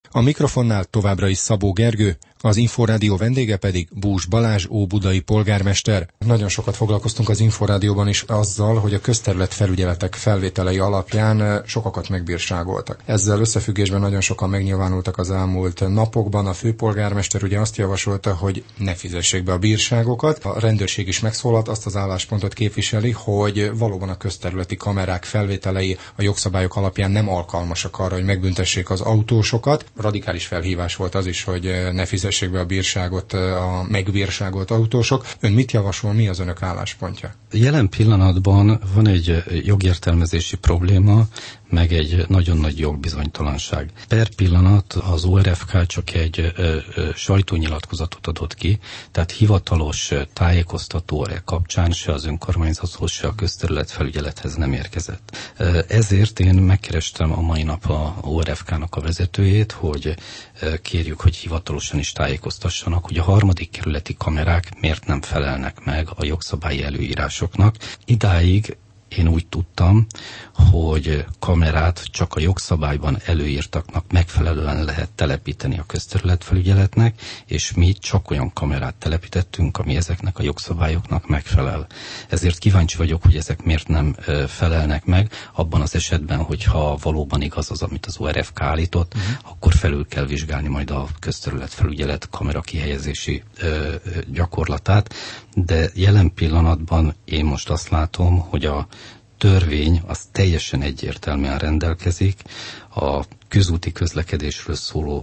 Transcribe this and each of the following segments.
A mikrofonnál továbbra is Szabó Gergő, az Inforádió vendége pedig Bús Balázs, óbudai polgármester. Nagyon sokat foglalkoztunk az Inforádióban is azzal, hogy a közterületfelügyeletek felvételei alapján sokakat megbírságoltak. Ezzel összefüggésben nagyon sokan megnyilvánultak az elmúlt napokban. A főpolgármester ugye azt javasolta, hogy ne fizessék be a bírságokat. A rendőrség is megszólalt, azt az álláspontot képviseli, hogy valóban a közterületi kamerák felvételei a jogszabályok alapján nem alkalmasak arra, hogy megbüntessék az autósokat. Radikális felhívás volt az is, hogy ne fizessék be a bírságot a megbírságolt autósok. Ön mit javasol, mi az önök álláspontja? Jelen pillanatban van egy jogértelmezési probléma, meg egy nagyon nagy jogbizonytalanság. Per pillanat az ORFK csak egy sajtónyilatkozatot adott ki, tehát hivatalos tájékoztató kapcsán se az önkormányzathoz, se a közterületfelügyelethez nem érkezett. Ezért én megkerestem a mai nap a ORFK-nak a vezetőjét, hogy kérjük, hogy hivatalosan is tájékoztassanak, hogy a 3. kerületi kamerák miért nem felelnek meg a jogszabályi előírásoknak. Idáig én úgy tudtam, hogy kamerát csak a jogszabályban előírtaknak megfelelően lehet telepíteni a közterületfelügyeletnek, és mi csak olyan kamerát telepítettünk, ami ezeknek a jogszabályoknak megfelel. Ezért kíváncsi vagyok, hogy ezek miért nem felelnek meg. Abban az esetben, hogyha valóban igaz az, amit az ORFK állított, akkor felül kell vizsgálni majd a közterületfelügyelet kamera kihelyezési gyakorlatát, de jelen pillanatban én most azt látom, hogy a törvény az teljesen egyértelműen rendelkezik, a közúti közlekedésről szóló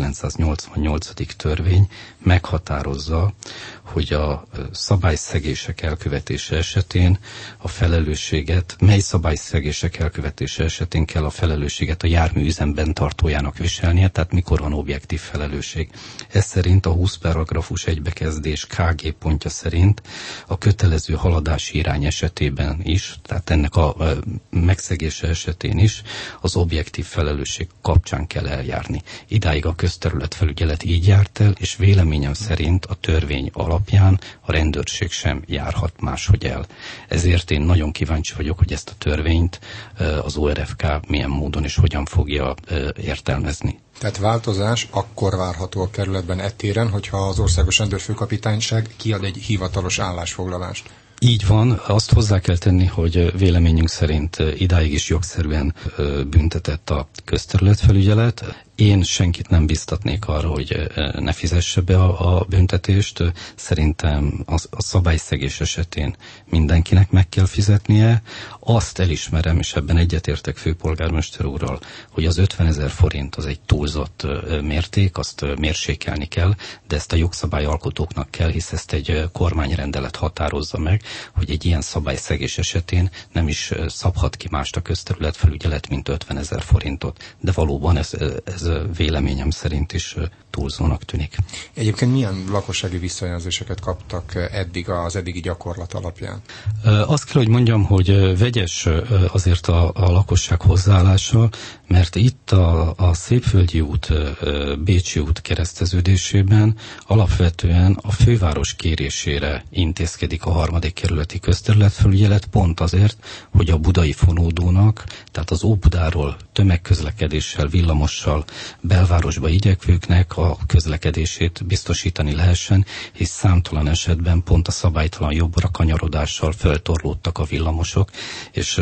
1988. törvény meghatározza, hogy a szabályszegések elkövetése esetén a felelősséget, mely szabályszegések elkövetése esetén kell a felelősséget a jármű üzemben tartójának viselnie, tehát mikor van objektív felelősség. Ez szerint a 20 paragrafus egybekezdés KG pontja szerint a kötelező haladási irány esetében is, tehát ennek a megszegése esetén is az objektív felelősség kapcsán kell eljárni. Idáig a közterületfelügyelet így járt el, és véleményem szerint a törvény alapján a rendőrség sem járhat máshogy el. Ezért én nagyon kíváncsi vagyok, hogy ezt a törvényt az ORFK milyen módon és hogyan fogja értelmezni. Tehát változás akkor várható a kerületben ettéren, hogyha az Országos Rendőrfőkapitányság kiad egy hivatalos állásfoglalást. Így van, azt hozzá kell tenni, hogy véleményünk szerint idáig is jogszerűen büntetett a közterületfelügyelet. Én senkit nem biztatnék arra, hogy ne fizesse be a büntetést. Szerintem a szabályszegés esetén mindenkinek meg kell fizetnie. Azt elismerem, és ebben egyetértek főpolgármester úrral, hogy az 50 000 forint az egy túlzott mérték, azt mérsékelni kell, de ezt a jogszabályalkotóknak kell, hisz ezt egy kormányrendelet határozza meg, hogy egy ilyen szabályszegés esetén nem is szabhat ki mást a közterületfelügyelet, mint 50 000 forintot. De valóban ez véleményem szerint is túlzónak tűnik. Egyébként milyen lakossági visszajelzéseket kaptak eddig az eddigi gyakorlat alapján? Azt kell, hogy mondjam, hogy vegyes azért a lakosság hozzáállása, mert itt a Szépvölgyi út, Bécsi út kereszteződésében alapvetően a főváros kérésére intézkedik a 3. kerületi közterületfelügyelet, pont azért, hogy a budai fonódónak, tehát az Óbudáról tömegközlekedéssel, villamossal belvárosba igyekvőknek a közlekedését biztosítani lehessen, hisz számtalan esetben pont a szabálytalan jobbra kanyarodással feltorlódtak a villamosok, és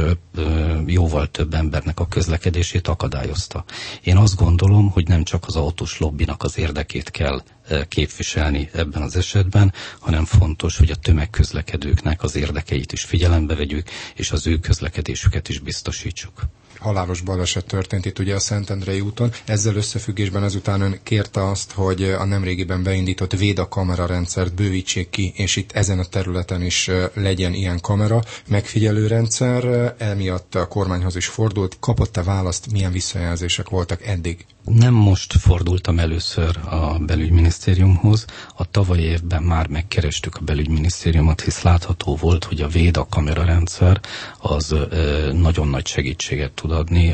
jóval több embernek a közlekedését akadályozta. Én azt gondolom, hogy nem csak az autós lobbinak az érdekét kell képviselni ebben az esetben, hanem fontos, hogy a tömegközlekedőknek az érdekeit is figyelembe vegyük, és az ő közlekedésüket is biztosítsuk. Halálos baleset történt itt ugye a Szentendrei úton. Ezzel összefüggésben ezután ön kérte azt, hogy a nemrégiben beindított Véda kamerarendszert bővítsék ki, és itt ezen a területen is legyen ilyen kamera megfigyelő rendszer. Emiatt a kormányhoz is fordult. Kapott-e választ, milyen visszajelzések voltak eddig? Nem most fordultam először a belügyminisztériumhoz. A tavalyi évben már megkerestük a belügyminisztériumot, hisz látható volt, hogy a Véda kamerarendszer az nagyon nagy segítséget tud adni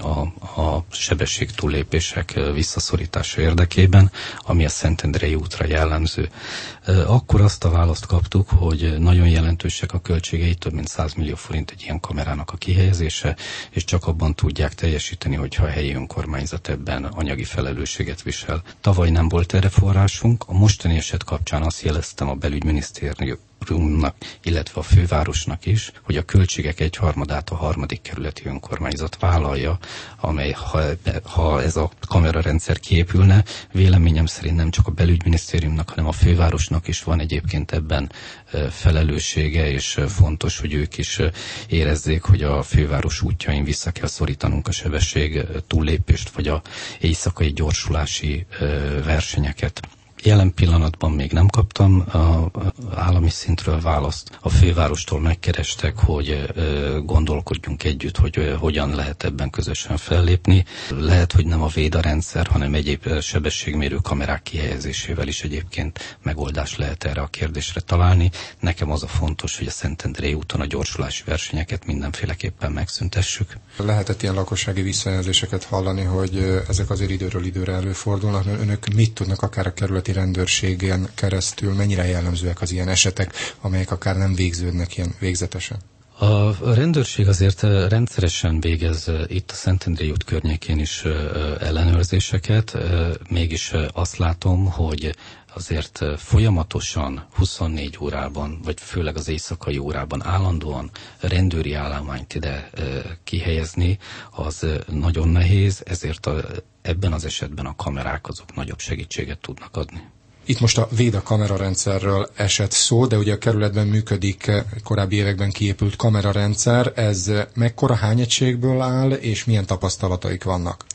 a sebességtúllépések visszaszorítása érdekében, ami a Szentendrei útra jellemző. Akkor azt a választ kaptuk, hogy nagyon jelentősek a költségei, több mint 100 millió forint egy ilyen kamerának a kihelyezése, és csak abban tudják teljesíteni, hogyha a helyi önkormányzat ebben anyagi anyagi felelősséget visel. Tavaly nem volt erre forrásunk, a mostani eset kapcsán azt jeleztem a belügyminisztériumnak, illetve a fővárosnak is, hogy a költségek 1/3 a 3. kerületi önkormányzat vállalja, amely ha ez a kamerarendszer kiépülne, véleményem szerint nem csak a belügyminisztériumnak, hanem a fővárosnak is van egyébként ebben felelőssége, és fontos, hogy ők is érezzék, hogy a főváros útjain vissza kell szorítanunk a sebesség túllépést, vagy a éjszakai gyorsulási versenyeket. Jelen pillanatban még nem kaptam állami szintről választ. A fővárostól megkerestek, hogy gondolkodjunk együtt, hogy hogyan lehet ebben közösen fellépni. Lehet, hogy nem a Véda rendszer, hanem egyéb sebességmérő kamerák kihelyezésével is egyébként megoldást lehet erre a kérdésre találni. Nekem az a fontos, hogy a Szentendrei úton a gyorsulási versenyeket mindenféleképpen megszüntessük. Lehetett ilyen lakossági visszajelzéseket hallani, hogy ezek azért időről időre előfordulnak, mert önök mit tudnak akár a kerületi rendőrségen keresztül, mennyire jellemzőek az ilyen esetek, amelyek akár nem végződnek ilyen végzetesen? A rendőrség azért rendszeresen végez itt a Szentendrei út környékén is ellenőrzéseket, mégis azt látom, hogy azért folyamatosan 24 órában, vagy főleg az éjszakai órában állandóan rendőri állományt ide kihelyezni, az nagyon nehéz, ezért ebben az esetben a kamerák azok nagyobb segítséget tudnak adni. Itt most a Véda kamerarendszerről esett szó, de ugye a kerületben működik korábbi években kiépült kamerarendszer. Ez mekkora, hány egységből áll, és milyen tapasztalataik vannak?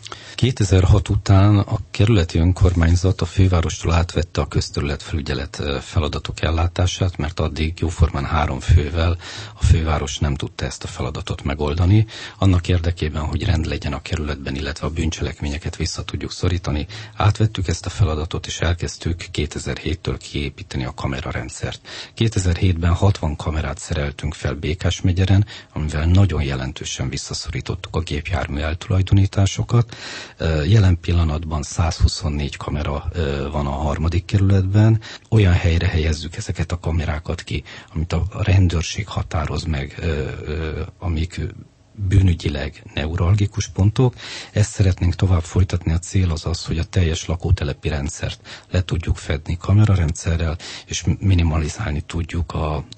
2006 után a kerületi önkormányzat a fővárostól átvette a közterületfelügyelet feladatok ellátását, mert addig jóformán 3 fővel a főváros nem tudta ezt a feladatot megoldani. Annak érdekében, hogy rend legyen a kerületben, illetve a bűncselekményeket vissza tudjuk szorítani, átvettük ezt a feladatot, és elkezdtük 2007-től kiépíteni a kamerarendszert. 2007-ben 60 kamerát szereltünk fel Békásmegyeren, amivel nagyon jelentősen visszaszorítottuk a gépjármű eltulajdonításokat. Jelen pillanatban 124 kamera van a 3. kerületben. Olyan helyre helyezzük ezeket a kamerákat ki, amit a rendőrség határoz meg, amik bűnügyileg neuralgikus pontok. Ezt szeretnénk tovább folytatni. A cél az az, hogy a teljes lakótelepi rendszert le tudjuk fedni kamerarendszerrel, és minimalizálni tudjuk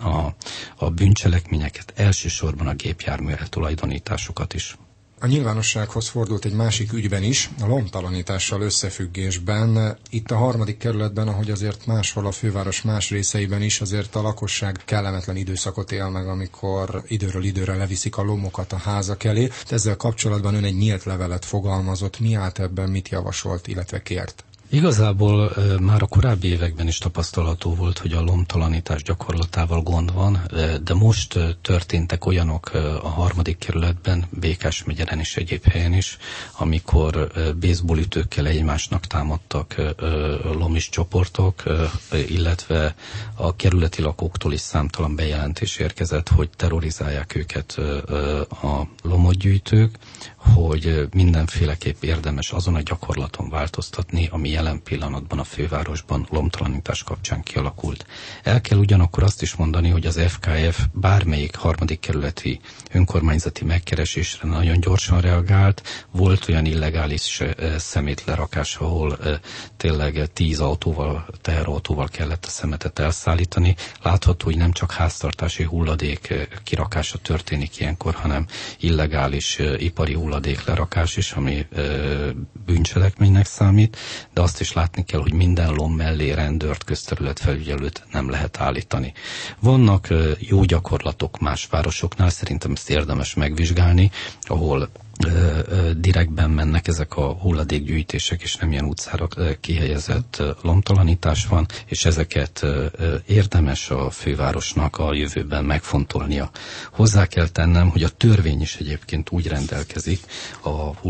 a bűncselekményeket, elsősorban a gépjármű eltulajdonításokat is. A nyilvánossághoz fordult egy másik ügyben is, a lomtalanítással összefüggésben. Itt a 3. kerületben, ahogy azért máshol a főváros más részeiben is, azért a lakosság kellemetlen időszakot él meg, amikor időről időre leviszik a lomokat a házak elé. Ezzel kapcsolatban ön egy nyílt levelet fogalmazott. Mi állt ebben, mit javasolt, illetve kért? Igazából már a korábbi években is tapasztalható volt, hogy a lomtalanítás gyakorlatával gond van, de most történtek olyanok a 3. kerületben, Békásmegyeren és egyéb helyen is, amikor baseballütőkkel egymásnak támadtak lomis csoportok, illetve a kerületi lakóktól is számtalan bejelentés érkezett, hogy terrorizálják őket a lomotgyűjtők, hogy mindenféleképp érdemes azon a gyakorlaton változtatni, ami jelen pillanatban a fővárosban lomtalanítás kapcsán kialakult. El kell ugyanakkor azt is mondani, hogy az FKF bármelyik 3. kerületi önkormányzati megkeresésre nagyon gyorsan reagált. Volt olyan illegális szemétlerakás, ahol tényleg 10 teherautóval kellett a szemetet elszállítani. Látható, hogy nem csak háztartási hulladék kirakása történik ilyenkor, hanem illegális ipari hulladéklerakás is, ami bűncselekménynek számít, de azt is látni kell, hogy minden lom mellé rendőrt, közterületfelügyelőt nem lehet állítani. Vannak jó gyakorlatok más városoknál, szerintem ezt érdemes megvizsgálni, ahol direktben mennek ezek a hulladékgyűjtések, és nem ilyen utcára kihelyezett lomtalanítás van, és ezeket érdemes a fővárosnak a jövőben megfontolnia. Hozzá kell tennem, hogy a törvény is egyébként úgy rendelkezik, a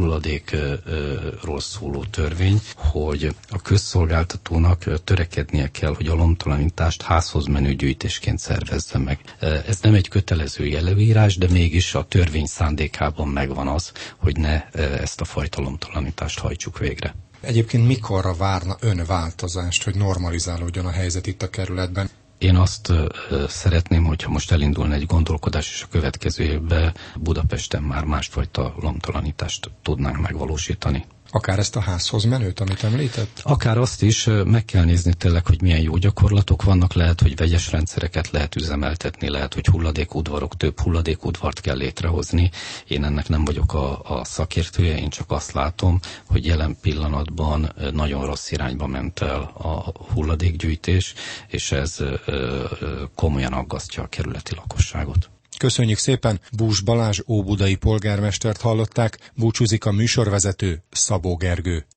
hulladékról szóló törvény, hogy a közszolgáltatónak törekednie kell, hogy a lomtalanítást házhoz menő gyűjtésként szervezze meg. Ez nem egy kötelező előírás, de mégis a törvény szándékában megvan az, hogy ne ezt a fajta lomtalanítást hajtsuk végre. Egyébként mikorra várna ön változást, hogy normalizálódjon a helyzet itt a kerületben? Én azt szeretném, hogyha most elindulna egy gondolkodás, és a következő évben Budapesten már másfajta lomtalanítást tudnánk megvalósítani. Akár ezt a házhoz menőt, amit említett? Akár azt is, meg kell nézni tényleg, hogy milyen jó gyakorlatok vannak, lehet, hogy vegyes rendszereket lehet üzemeltetni, lehet, hogy hulladékudvarok, több hulladékudvart kell létrehozni. Én ennek nem vagyok a szakértője, én csak azt látom, hogy jelen pillanatban nagyon rossz irányba ment el a hulladékgyűjtés, és ez komolyan aggasztja a kerületi lakosságot. Köszönjük szépen, Bús Balázs óbudai polgármestert hallották, búcsúzik a műsorvezető, Szabó Gergő.